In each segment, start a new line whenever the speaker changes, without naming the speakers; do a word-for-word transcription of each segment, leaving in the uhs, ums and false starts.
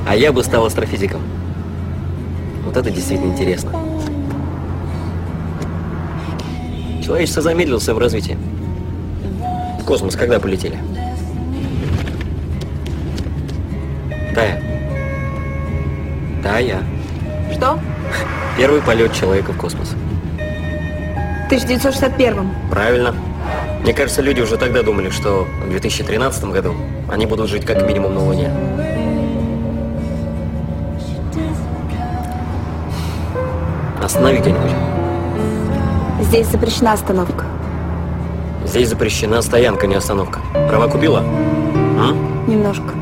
А я бы стал астрофизиком. Вот это действительно интересно. Человечество замедлило в своем развитии. В космос когда полетели? Тая. Тая.
Что?
Первый полет человека в космос.
В тысяча девятьсот шестьдесят первом.
Правильно. Мне кажется, люди уже тогда думали, что в две тысячи тринадцатом году они будут жить как минимум на Луне. Останови где-нибудь.
Здесь запрещена остановка.
Здесь запрещена стоянка, не остановка. Права купила? М?
Немножко.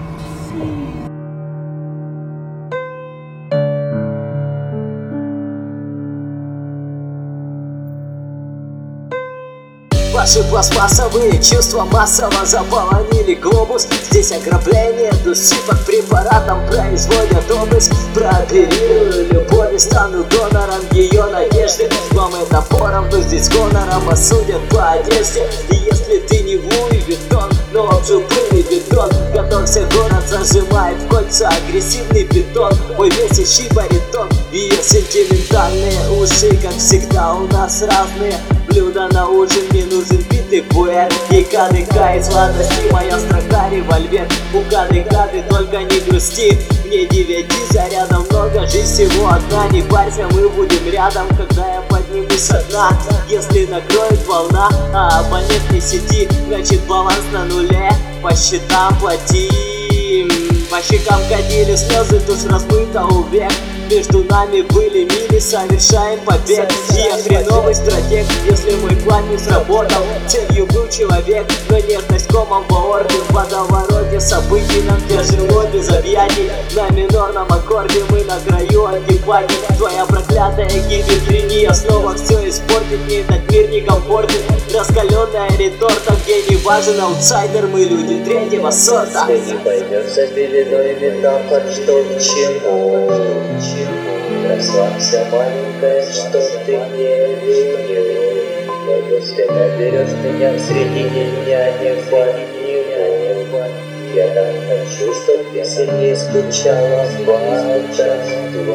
Ваши пластмассовые чувства массово заполонили глобус. Здесь ограбление души под препаратом производят обыск. Прооперирую любовь и стану донором ее надежды. Вам это поровну, здесь гонором осудят по одежде. И если ты не Луи Виттон, но обжелтый бетон, готовься, город зажимает в кольца агрессивный бетон. Мой месящий баритон, ее сентиментальные уши, как всегда у нас разные. Блюдо на ужин, мне нужен битый пуэр и КДК из сладости, моя строка револьвер. У КДК ты только не грусти, мне девяти зарядом много, жизнь всего одна. Не парься, мы будем рядом, когда я поднимусь со дна. Если накроет волна, а абонентной сети, значит баланс на нуле, по счетам платим. По щекам катили слезы, тушь размыта у век. Между нами были мили, совершаем побег. Я хреновый стратег, если мой план не сработал. Целью был человек, но нежность комом по орбе. В водовороте событий нам тяжело без объятий. На минорном аккорде мы на краю антипатии. Твоя проклятая гибертрения снова все испортит. Мне этот мир некомфортен. Раскаленная реторта, где не важен аутсайдер. Мы люди третьего сорта.
Если не поймешь за беленой метафор, что к чему. Расслабься, маленькая, что ты не видел. Но если наберешь меня среди дня, не подниму. Я так хочу, чтоб ты сильнее скучала по дождю.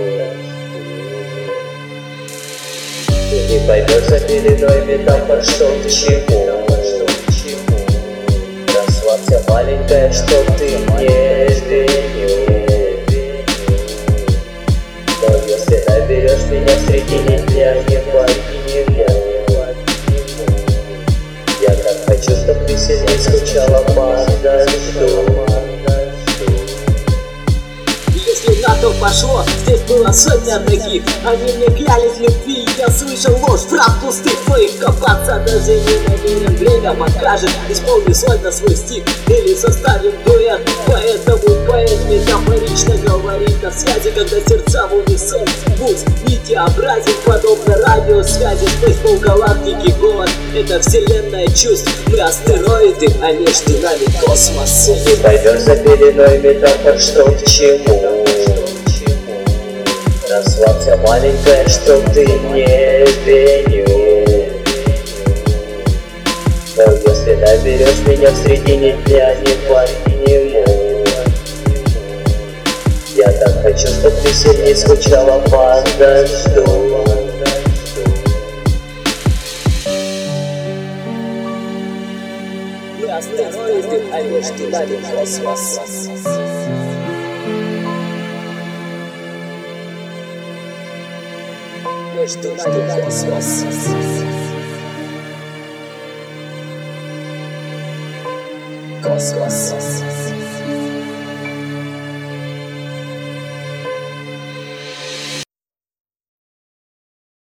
Ты не поймешь за беленой метафор, что к чему. Расслабься, маленькая, что ты не видел. Если наберешь меня среди дня, не подниму. Я так хочу, чтоб ты сильнее скучала по дождю.
Если на то пошло, здесь было сотня таких. Они мне клялись любви, я слышал ложь, прав пустых. Но их копаться даже не намерен, время покажет. Исполни сольно свой стих или составим дуэт. Поэтому поэт метафорично говорит о связи, когда сердца в унисон. Будь нитеобразен, подобно радиосвязи. Сквозь полгалактики голод, это вселенная чувств. Мы астероиды, а между нами космос.
Не пойдешь за беленой метафор, что к чему. Расслабься, маленькая, что ты не виню. Но если наберешь меня в середине дня, не подниму. Я так хочу, чтоб ты сильнее скучала по дождю.
Мы астероиды, а между нами космос. Между нами космос. Космос.